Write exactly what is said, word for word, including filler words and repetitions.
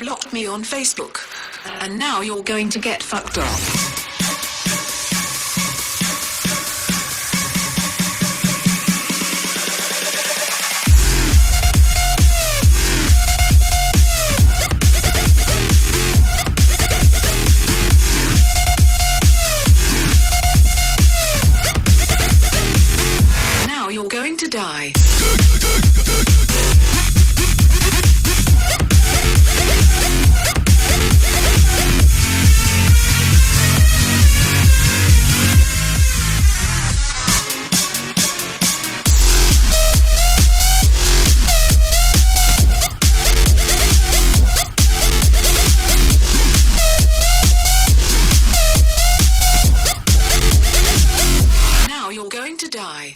blocked me on Facebook. And now you're going to get fucked up. Now you're going to die. Now you're going to die.